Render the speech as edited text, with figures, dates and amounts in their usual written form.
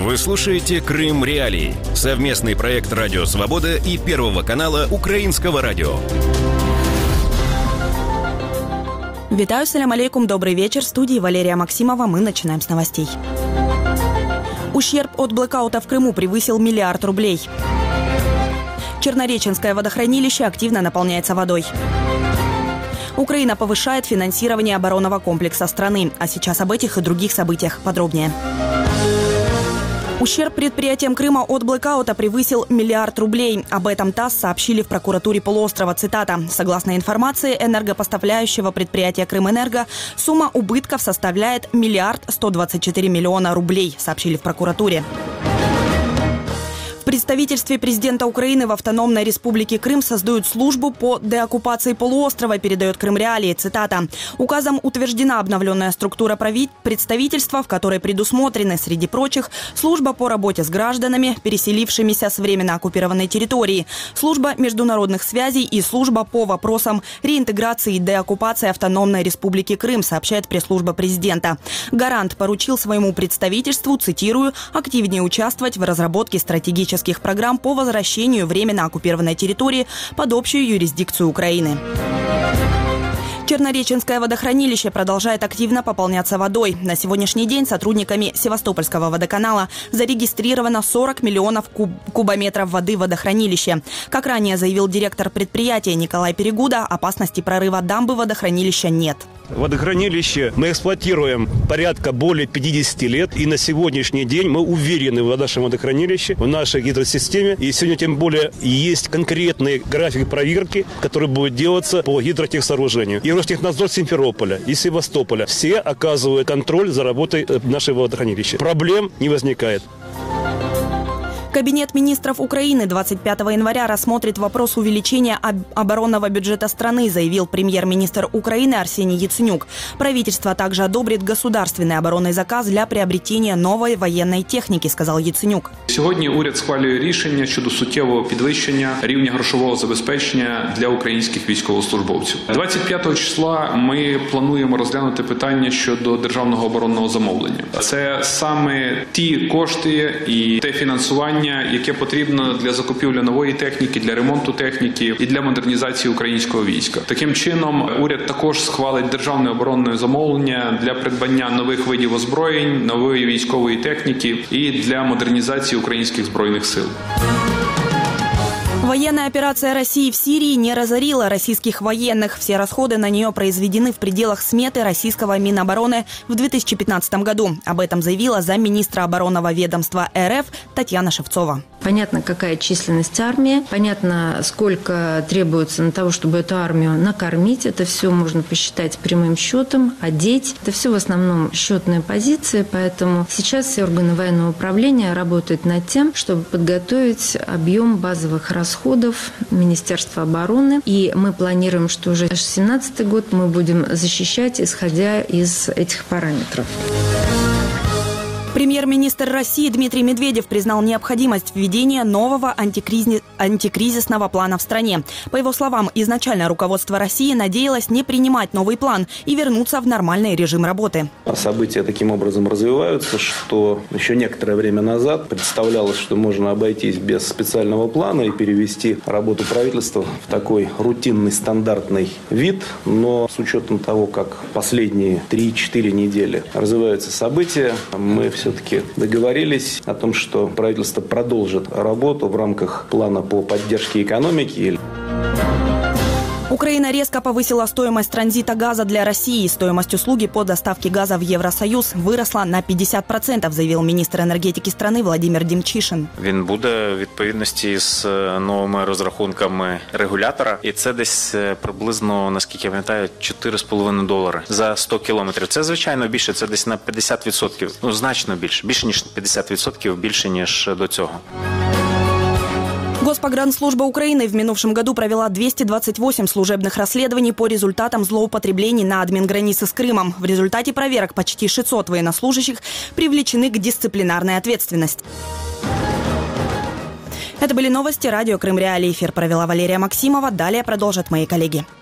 Вы слушаете «Крым Реалии» – совместный проект «Радио Свобода» и Первого канала Украинского радио. Витаю, салям алейкум, добрый вечер. В студии Валерия Максимова. Мы начинаем с новостей. Ущерб от блэкаута в Крыму превысил 1 миллиард рублей. Чернореченское водохранилище активно наполняется водой. Украина повышает финансирование оборонного комплекса страны. А сейчас об этих и других событиях подробнее. Ущерб предприятиям Крыма от блэкаута превысил 1 миллиард рублей. Об этом ТАСС сообщили в прокуратуре полуострова. Цитата. Согласно информации энергопоставляющего предприятия «Крымэнерго», сумма убытков составляет 1 124 миллиона рублей, сообщили в прокуратуре. В представительстве президента Украины в Автономной Республике Крым создают службу по деоккупации полуострова, передает Крым Реалии. Цитата. Указом утверждена обновленная структура представительства, в которой предусмотрены, среди прочих, служба по работе с гражданами, переселившимися с временно оккупированной территории, служба международных связей и служба по вопросам реинтеграции и деоккупации Автономной Республики Крым, сообщает пресс-служба президента. Гарант поручил своему представительству, цитирую, активнее участвовать в разработке стратегических программ по возвращению временно оккупированной территории под общую юрисдикцию Украины. Чернореченское водохранилище продолжает активно пополняться водой. На сегодняшний день сотрудниками Севастопольского водоканала зарегистрировано 40 миллионов кубометров воды в водохранилище. Как ранее заявил директор предприятия Николай Перегуда, опасности прорыва дамбы водохранилища нет. Водохранилище мы эксплуатируем порядка более 50 лет. И на сегодняшний день мы уверены в нашем водохранилище, в нашей гидросистеме. И сегодня тем более есть конкретный график проверки, который будет делаться по гидротехсооружению. И Ростехнадзор Симферополя, и Севастополя. Все оказывают контроль за работой нашего водохранилища. Проблем не возникает. Кабинет министров Украины 25 января рассмотрит вопрос увеличения оборонного бюджета страны, заявил премьер-министр Украины Арсений Яценюк. Правительство также одобрит государственный оборонный заказ для приобретения новой военной техніки, сказав Яценюк. Сьогодні уряд схвалює рішення щодо суттєвого підвищення рівня грошового забезпечення для українських військовослужбовців. 25 числа ми плануємо розглянути питання щодо державного оборонного замовлення. Це саме ті кошти і те фінансування, яке потрібно для закупівлі нової техніки, для ремонту техніки і для модернізації українського війська. Таким чином, уряд також схвалить державне оборонне замовлення для придбання нових видів озброєнь, нової військової техніки і для модернізації українських збройних сил. Военная операция России в Сирии не разорила российских военных. Все расходы на нее произведены в пределах сметы российского Минобороны в 2015 году. Об этом заявила замминистра оборонного ведомства РФ Татьяна Шевцова. Понятно, какая численность армии, понятно, сколько требуется на того, чтобы эту армию накормить. Это все можно посчитать прямым счетом, одеть. Это все в основном счетные позиции, поэтому сейчас все органы военного управления работают над тем, чтобы подготовить объем базовых расходов Министерства обороны. И мы планируем, что уже 2017 год мы будем защищать, исходя из этих параметров. Премьер-министр России Дмитрий Медведев признал необходимость введения нового антикризисного плана в стране. По его словам, изначально руководство России надеялось не принимать новый план и вернуться в нормальный режим работы. События таким образом развиваются, что еще некоторое время назад представлялось, что можно обойтись без специального плана и перевести работу правительства в такой рутинный, стандартный вид. Но с учетом того, как последние 3-4 недели развиваются события, мы все-таки договорились о том, что правительство продолжит работу в рамках плана по поддержке экономики. Украина резко повысила стоимость транзита газа для России. Стоимость услуги по доставке газа в Євросоюз виросла на 50%, заявив міністр енергетики страны Владимир Демчишин. Він буде в відповідності з новими розрахунками регулятора. І це десь приблизно, наскільки я пам'ятаю, $4,5 за 100 кілометрів. Це, звичайно, більше. Це десь на 50%. Ну, значно більше. Більше, ніж 50%, більше, ніж до цього. Госпогранслужба Украины в минувшем году провела 228 служебных расследований по результатам злоупотреблений на админгранице с Крымом. В результате проверок почти 600 военнослужащих привлечены к дисциплинарной ответственности. Это были новости радио «Крым Реалии». Эфир провела Валерия Максимова. Далее продолжат мои коллеги.